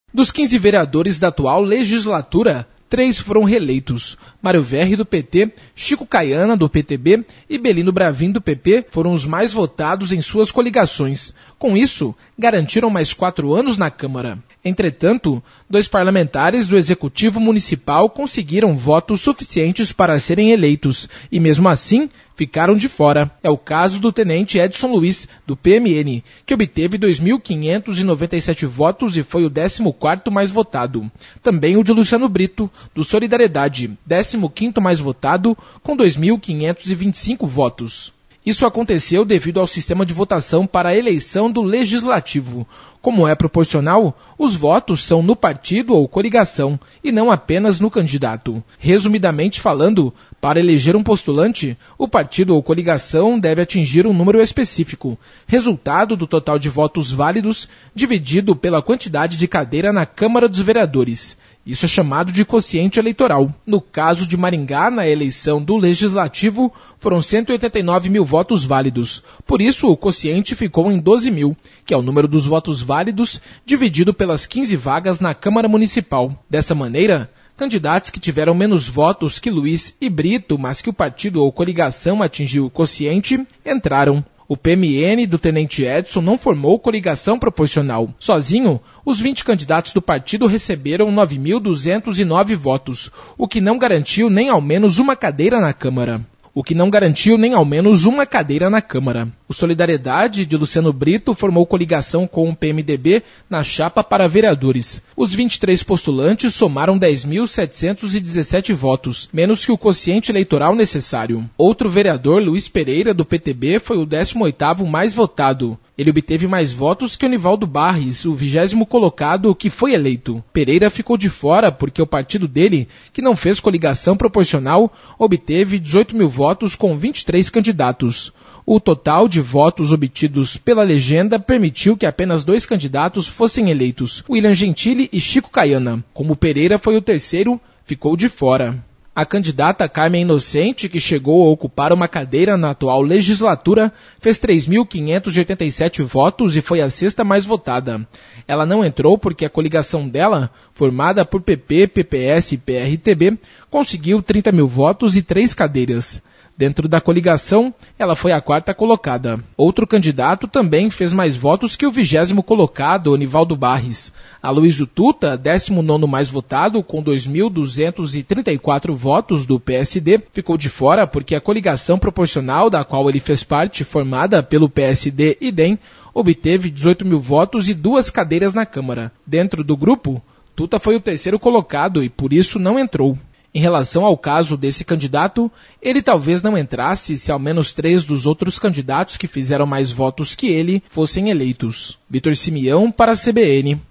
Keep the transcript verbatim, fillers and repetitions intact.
Dos quinze vereadores da atual legislatura, três foram reeleitos. Mário Verri, do P T, Chico Caiana, do P T B e Belino Bravin, do P P, foram os mais votados em suas coligações. Com isso, garantiram mais quatro anos na Câmara. Entretanto, dois parlamentares do Executivo Municipal conseguiram votos suficientes para serem eleitos e, mesmo assim, ficaram de fora. É o caso do tenente Edson Luiz, do P M N, que obteve dois mil quinhentos e noventa e sete votos e foi o décimo quarto mais votado. Também o de Luciano Brito, do Solidariedade, décimo quinto mais votado, com dois mil quinhentos e vinte e cinco votos. Isso aconteceu devido ao sistema de votação para a eleição do Legislativo. Como é proporcional, os votos são no partido ou coligação, e não apenas no candidato. Resumidamente falando, para eleger um postulante, o partido ou coligação deve atingir um número específico, resultado do total de votos válidos, dividido pela quantidade de cadeira na Câmara dos Vereadores. Isso é chamado de quociente eleitoral. No caso de Maringá, na eleição do Legislativo, foram cento e oitenta e nove mil votos válidos. Por isso, o quociente ficou em doze mil, que é o número dos votos válidos dividido pelas quinze vagas na Câmara Municipal. Dessa maneira, candidatos que tiveram menos votos que Luiz e Brito, mas que o partido ou coligação atingiu o quociente, entraram. O P M N do tenente Edson não formou coligação proporcional. Sozinho, os vinte candidatos do partido receberam nove mil duzentos e nove votos, o que não garantiu nem ao menos uma cadeira na Câmara. O que não garantiu nem ao menos uma cadeira na Câmara. O Solidariedade, de Luciano Brito, formou coligação com o P M D B na chapa para vereadores. Os vinte e três postulantes somaram dez mil setecentos e dezessete votos, menos que o quociente eleitoral necessário. Outro vereador, Luiz Pereira, do P T B, foi o décimo oitavo mais votado. Ele obteve mais votos que o Nivaldo Barres, o vigésimo colocado que foi eleito. Pereira ficou de fora porque o partido dele, que não fez coligação proporcional, obteve dezoito mil votos com vinte e três candidatos. O total de votos obtidos pela legenda permitiu que apenas dois candidatos fossem eleitos, William Gentili e Chico Caiana. Como Pereira foi o terceiro, ficou de fora. A candidata Carmen Inocente, que chegou a ocupar uma cadeira na atual legislatura, fez três mil quinhentos e oitenta e sete votos e foi a sexta mais votada. Ela não entrou porque a coligação dela, formada por P P, P P S e P R T B, conseguiu trinta mil votos e três cadeiras. Dentro da coligação, ela foi a quarta colocada. Outro candidato também fez mais votos que o vigésimo colocado, Nivaldo Barres. Aloysio Tuta, décimo nono mais votado, com dois mil duzentos e trinta e quatro votos do P S D, ficou de fora porque a coligação proporcional da qual ele fez parte, formada pelo P S D e D E M, obteve dezoito mil votos e duas cadeiras na Câmara. Dentro do grupo, Tuta foi o terceiro colocado e por isso não entrou. Em relação ao caso desse candidato, ele talvez não entrasse se ao menos três dos outros candidatos que fizeram mais votos que ele fossem eleitos. Vitor Simeão para a C B N.